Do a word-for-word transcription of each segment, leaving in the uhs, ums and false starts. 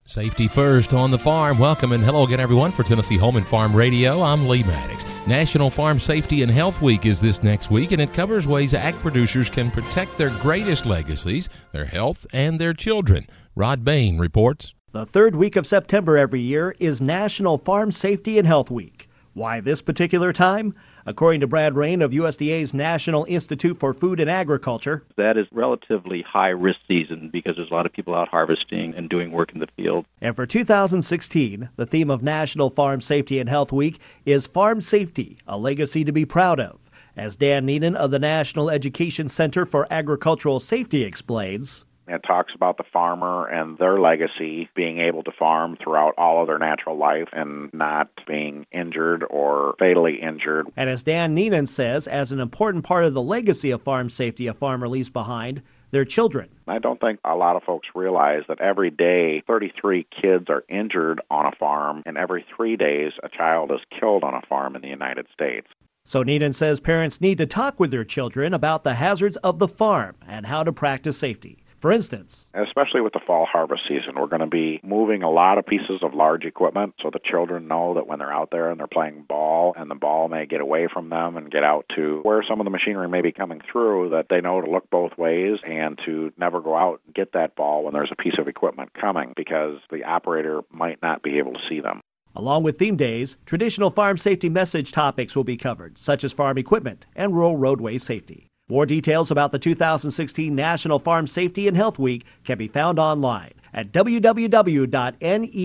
Safety first on the farm. Welcome and hello again, everyone, for Tennessee Home and Farm Radio. I'm Lee Maddox. National Farm Safety and Health Week is this next week, and it covers ways ag producers can protect their greatest legacies, their health, and their children. Rod Bain reports. The third week of September every year is National Farm Safety and Health Week. Why this particular time? According to Brad Rain of U S D A's National Institute for Food and Agriculture, that is relatively high-risk season because there's a lot of people out harvesting and doing work in the field. And for two thousand sixteen, the theme of National Farm Safety and Health Week is Farm Safety, a legacy to be proud of. As Dan Neenan of the National Education Center for Agricultural Safety explains, it talks about the farmer and their legacy being able to farm throughout all of their natural life and not being injured or fatally injured. And as Dan Neenan says, as an important part of the legacy of farm safety a farmer leaves behind, their children. I don't think a lot of folks realize that every day thirty-three kids are injured on a farm, and every three days a child is killed on a farm in the United States. So Neenan says parents need to talk with their children about the hazards of the farm and how to practice safety. For instance, especially with the fall harvest season, we're going to be moving a lot of pieces of large equipment so the children know that when they're out there and they're playing ball and the ball may get away from them and get out to where some of the machinery may be coming through, that they know to look both ways and to never go out and get that ball when there's a piece of equipment coming because the operator might not be able to see them. Along with theme days, traditional farm safety message topics will be covered, such as farm equipment and rural roadway safety. More details about the two thousand sixteen National Farm Safety and Health Week can be found online at w w w dot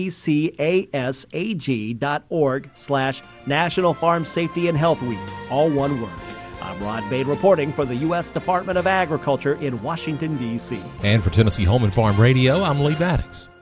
necasag dot org slash National Farm Safety and Health Week, all one word. I'm Rod Bain reporting for the U S Department of Agriculture in Washington, D C. And for Tennessee Home and Farm Radio, I'm Lee Maddox.